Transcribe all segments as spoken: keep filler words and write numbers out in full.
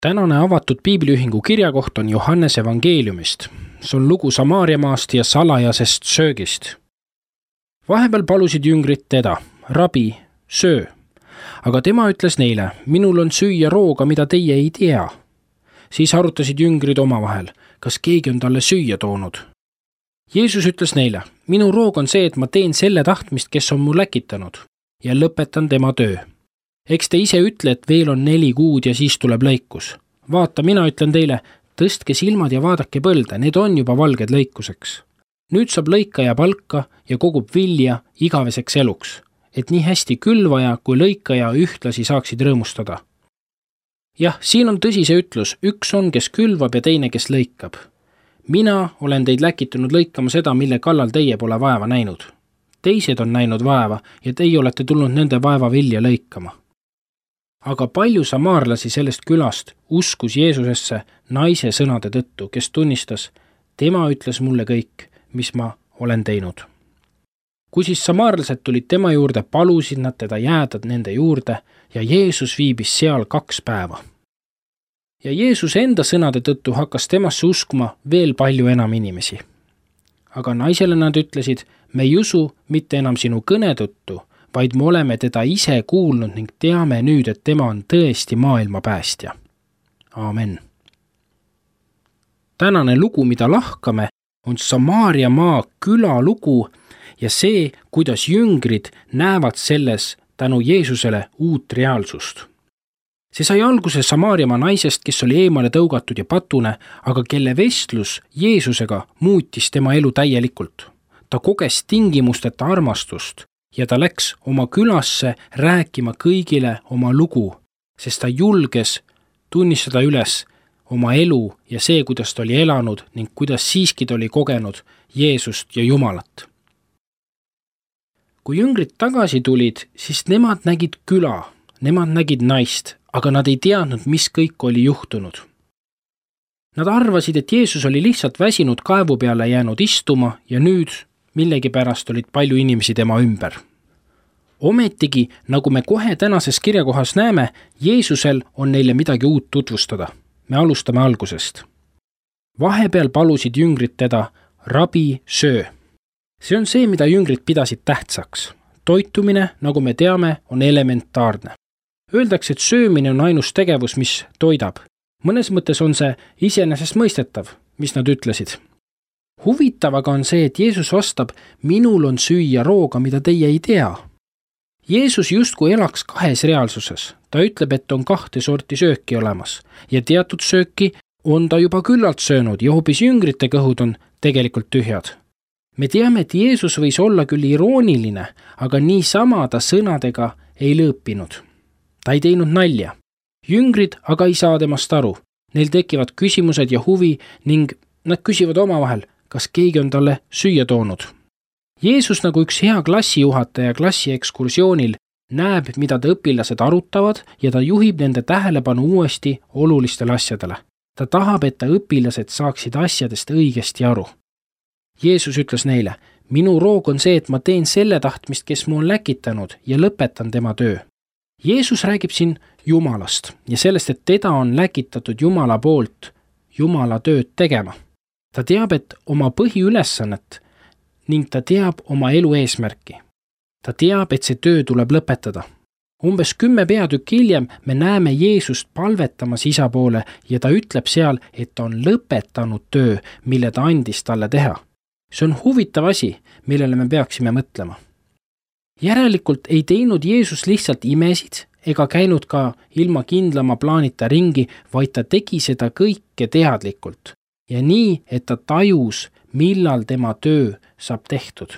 Tänane avatud piibliühingu kirjakoht on Johannes evangeeliumist. See on lugu Samaariamaast ja salajasest söögist. Vahepeal palusid jüngrid teda, rabi, söö. Aga tema ütles neile, minul on süüa rooga, mida teie ei tea. Siis arutasid jüngrid omavahel, kas keegi on talle süüa toonud. Jeesus ütles neile, minu roog on see, et ma teen selle tahtmist, kes on mu läkitanud, ja lõpetan tema töö. Eks te ise ütle, et veel on neli kuud ja siis tuleb lõikus. Vaata, mina ütlen teile, tõstke silmad ja vaadake põlde, need on juba valged lõikuseks. Nüüd saab lõikaja palka ja kogub vilja igaveseks eluks, et nii hästi külvaja kui lõikaja ühtlasi saaksid rõõmustada. Jah, siin on tõsi see ütlus, üks on, kes külvab ja teine, kes lõikab. Mina olen teid läkitanud lõikama seda, mille kallal teie pole vaeva näinud. Teised on näinud vaeva ja teie olete tulnud nende vaeva vilja lõikama. Aga palju samaarlasi sellest külast uskus Jeesusesse naise sõnade tõttu, kes tunnistas, tema ütles mulle kõik, mis ma olen teinud. Kui siis samaarlased tulid tema juurde, palusid nad teda jääda nende juurde ja Jeesus viibis seal kaks päeva. Ja Jeesus enda sõnade tõttu hakkas temasse uskuma veel palju enam inimesi. Aga naisele nad ütlesid, me ei usu mitte enam sinu kõne tõttu, vaid me oleme teda ise kuulnud ning teame nüüd, et tema on tõesti maailma päästja. Aamen. Tänane lugu, mida lahkame, on Samaaria maa küla lugu ja see, kuidas jüngrid näevad selles tänu Jeesusele uut reaalsust. See sai alguse Samaaria maa naisest, kes oli eemale tõugatud ja patune, aga kelle vestlus Jeesusega muutis tema elu täielikult. Ta koges tingimusteta armastust ja ta läks oma külasse rääkima kõigile oma lugu, sest ta julges tunnistada üles oma elu ja see, kuidas ta oli elanud ning kuidas siiski ta oli kogenud Jeesust ja Jumalat. Kui jüngrid tagasi tulid, siis nemad nägid küla, nemad nägid naist, aga nad ei teadnud, mis kõik oli juhtunud. Nad arvasid, et Jeesus oli lihtsalt väsinud kaevu peale jäänud istuma ja nüüd millegipärast olid palju inimesi tema ümber. Ometigi, nagu me kohe tänases kirjakohas näeme, Jeesusel on neile midagi uut tutvustada. Me alustame algusest. Vahepeal palusid jüngrid teda, rabi, söö. See on see, mida jüngrid pidasid tähtsaks. Toitumine, nagu me teame, on elementaarne. Öeldakse, et söömine on ainus tegevus, mis toidab. Mõnes mõttes on see iseenesest mõistetav, mis nad ütlesid. Huvitav aga on see, et Jeesus vastab, minul on süüa rooga, mida teie ei tea. Jeesus justkui elaks kahes reaalsuses. Ta ütleb, et on kahte sorti sööki olemas ja teatud sööki on ta juba küllalt söönud ja hoopis jüngrite kõhud on tegelikult tühjad. Me teame, et Jeesus võis olla küll irooniline, aga niisama ta sõnadega ei lõõpinud. Ta ei teinud nalja. Jüngrid aga ei saa temast aru. Neil tekivad küsimused ja huvi ning nad küsivad omavahel, kas keegi on talle süüa toonud. Jeesus nagu üks hea klassijuhataja klassi ekskursioonil näeb, mida ta õpilased arutavad ja ta juhib nende tähelepanu uuesti olulistele asjadele. Ta tahab, et ta õpilased saaksid asjadest õigesti aru. Jeesus ütles neile, minu roog on see, et ma teen selle tahtmist, kes mu on läkitanud ja lõpetan tema töö. Jeesus räägib siin Jumalast ja sellest, et teda on läkitatud Jumala poolt Jumala tööd tegema. Ta teab, et oma põhiülesannet ning ta teab oma elu eesmärki. Ta teab, et see töö tuleb lõpetada. Umbes kümme peatükki hiljem me näeme Jeesust palvetamas isa poole ja ta ütleb seal, et ta on lõpetanud töö, mille ta andis talle teha. See on huvitav asi, millele me peaksime mõtlema. Järelikult ei teinud Jeesus lihtsalt imesid ega käinud ka ilma kindlama plaanita ringi, vaid ta tegi seda kõike teadlikult ja nii, et ta tajus, millal tema töö saab tehtud.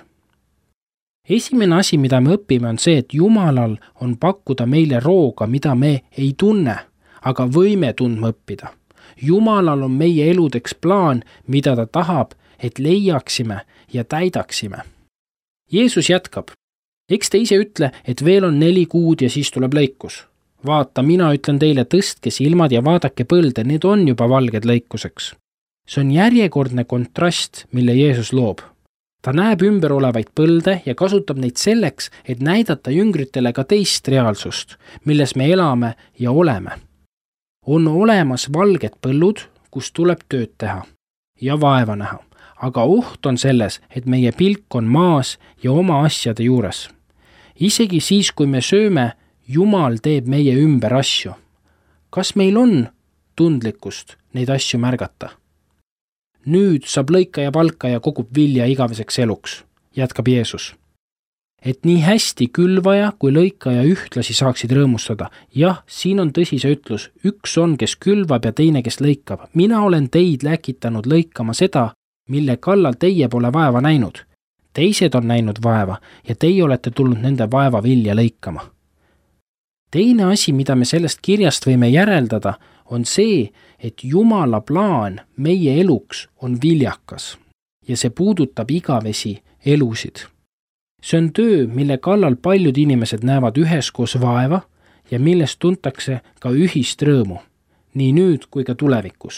Esimene asi, mida me õpime, on see, et Jumalal on pakkuda meile rooga, mida me ei tunne, aga võime tundma õppida. Jumalal on meie eludeks plaan, mida ta tahab, et leiaksime ja täidaksime. Jeesus jätkab, eks te ise ütle, et veel on neli kuud ja siis tuleb lõikus. Vaata, mina ütlen teile, tõstke silmad ja vaadake põlde, need on juba valged lõikuseks. See on järjekordne kontrast, mille Jeesus loob. Ta näeb ümber olevaid põlde ja kasutab neid selleks, et näidata jüngritele ka teist reaalsust, milles me elame ja oleme. on olemas valged põllud, kus tuleb tööd teha ja vaeva näha, aga oht on selles, et meie pilk on maas ja oma asjade juures. Isegi siis, kui me sööme, Jumal teeb meie ümber asju. Kas meil on tundlikkust neid asju märgata? Nüüd saab lõikaja palka ja kogub vilja igaveseks eluks, jätkab Jeesus. Et nii hästi külvaja kui lõikaja ühtlasi saaksid rõõmustada. Jah, siin on tõsi see ütlus, üks on, kes külvab ja teine, kes lõikab. Mina olen teid läkitanud lõikama seda, mille kallal teie pole vaeva näinud. Teised on näinud vaeva ja teie olete tulnud nende vaeva vilja lõikama. Teine asi, mida me sellest kirjast võime järeldada, on see, et Jumala plaan meie eluks on viljakas ja see puudutab igavesi elusid. See on töö, mille kallal paljud inimesed näevad üheskoos vaeva ja millest tuntakse ka ühist rõõmu, nii nüüd kui ka tulevikus.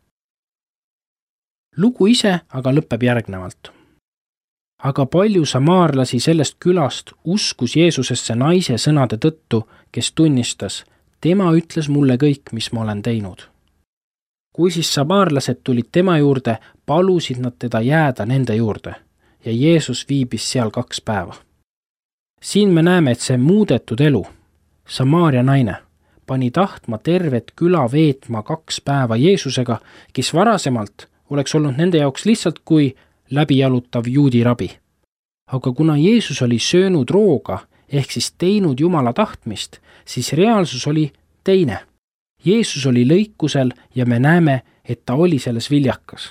Lugu ise aga lõpeb järgnevalt. Aga palju samaarlasi sellest külast uskus Jeesusesse naise sõnade tõttu, kes tunnistas, tema ütles mulle kõik, mis ma olen teinud. Kui siis samaarlased tulid tema juurde, palusid nad teda jääda nende juurde ja Jeesus viibis seal kaks päeva. Siin me näeme, et see muudetud elu, Samaaria naine, pani tahtma tervet küla veetma kaks päeva Jeesusega, kes varasemalt oleks olnud nende jaoks lihtsalt kui läbijalutav juudi rabi. Aga kuna Jeesus oli söönud rooga ehk siis teinud Jumala tahtmist, siis reaalsus oli teine. Jeesus oli lõikusel ja me näeme, et ta oli selles viljakas.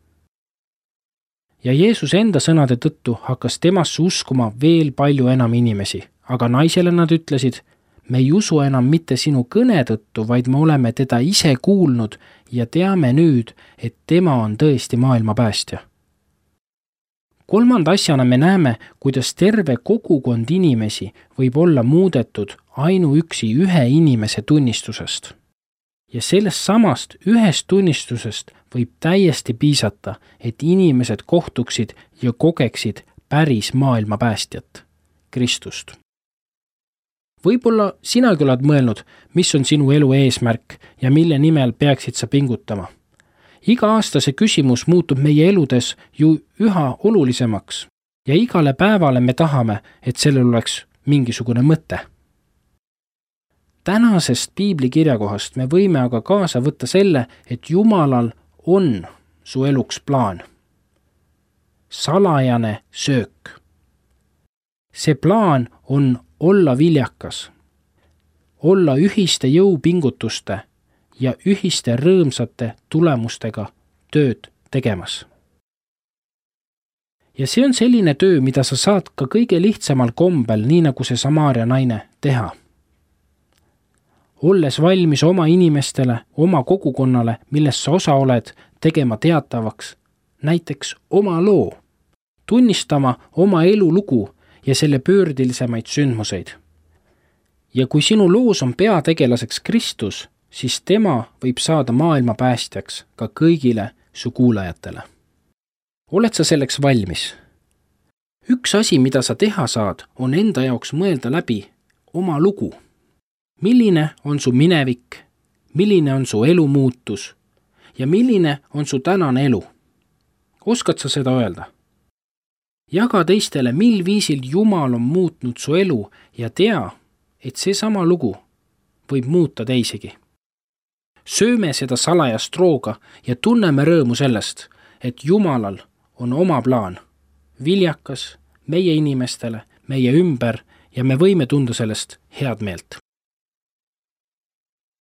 Ja Jeesus enda sõnade tõttu hakkas temasse uskuma veel palju enam inimesi, aga naisele nad ütlesid, me ei usu enam mitte sinu kõne tõttu, vaid me oleme teda ise kuulnud ja teame nüüd, et tema on tõesti maailma päästja. Kolmanda asjana me näeme, kuidas terve kogukond inimesi võib olla muudetud ainuüksi ühe inimese tunnistusest. Ja sellest samast ühest tunnistusest võib täiesti piisata, et inimesed kohtuksid ja kogeksid päris maailma päästjat, Kristust. Võib-olla sinagi oled mõelnud, mis on sinu elu eesmärk ja mille nimel peaksid sa pingutama. Iga aasta see küsimus muutub meie eludes ju üha olulisemaks ja igale päevale me tahame, et sellel oleks mingisugune mõte. Tänasest piibli kirjakohast me võime aga kaasa võtta selle, et Jumalal on su eluks plaan. Salajane söök. See plaan on olla viljakas, olla ühiste jõupingutuste ja ühiste rõõmsate tulemustega tööd tegemas. Ja see on selline töö, mida sa saad ka kõige lihtsamal kombel, nii nagu see Samaaria naine, teha. Olles valmis oma inimestele, oma kogukonnale, milles sa osa oled, tegema teatavaks, näiteks oma loo, tunnistama oma elu lugu ja selle pöördilisemaid sündmuseid. Ja kui sinu loos on peategelaseks Kristus, siis tema võib saada maailma päästjaks ka kõigile su kuulajatele. Oled sa selleks valmis? Üks asi, mida sa teha saad, on enda jaoks mõelda läbi oma lugu. Milline on su minevik, milline on su elu muutus ja milline on su tänane elu? Oskad sa seda öelda? Jaga teistele, mil viisil Jumal on muutnud su elu ja tea, et see sama lugu võib muuta teisigi. Sööme seda salajast rooga ja tunneme rõõmu sellest, et Jumalal on oma plaan, viljakas meie inimestele, meie ümber ja me võime tunda sellest head meelt.